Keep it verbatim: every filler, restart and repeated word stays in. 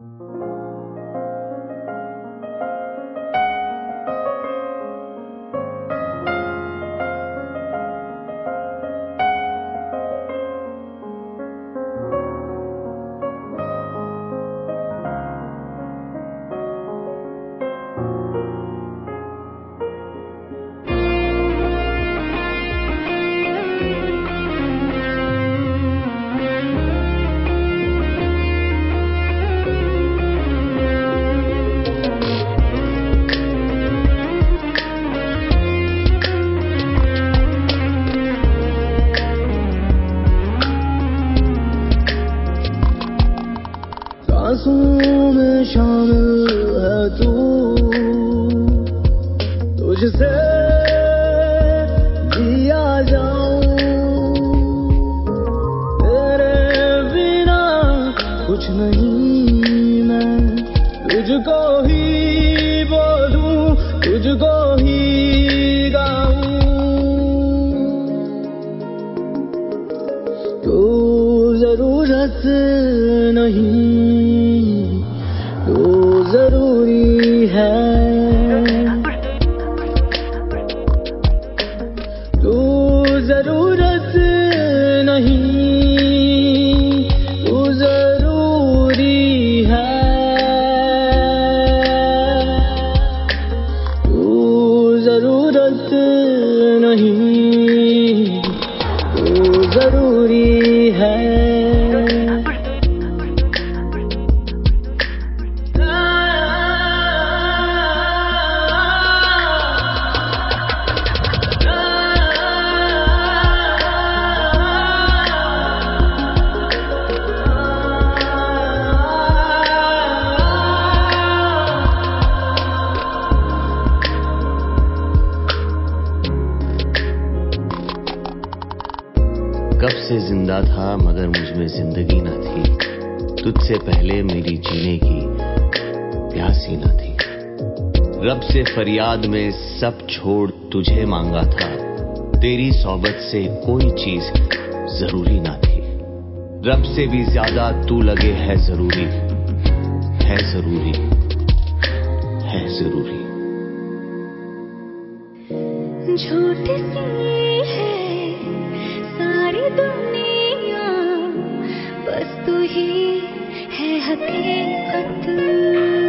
सांसों में शामिल है तू, तुझसे जिया जाऊं, तेरे बिना कुछ नहीं, मैं तुझको ही बोलूं, तुझको ही गाऊं। तू जरूरत नहीं, तू जरूरी है, तू जरूरत नहीं, तू जरूरी है, तू जरूरत नहीं, तू जरूरी है। कब से जिंदा था मगर मुझ में जिंदगी न थी, तुझसे पहले मेरी जीने की प्यास ही न थी। रब से फरियाद में सब छोड़ तुझे मांगा था, तेरी सोबत से कोई चीज जरूरी न थी। रब से भी ज्यादा तू लगे है जरूरी, है जरूरी, है जरूरी। झूठी सी है सारी दुनिया, बस तू ही है हकीकत।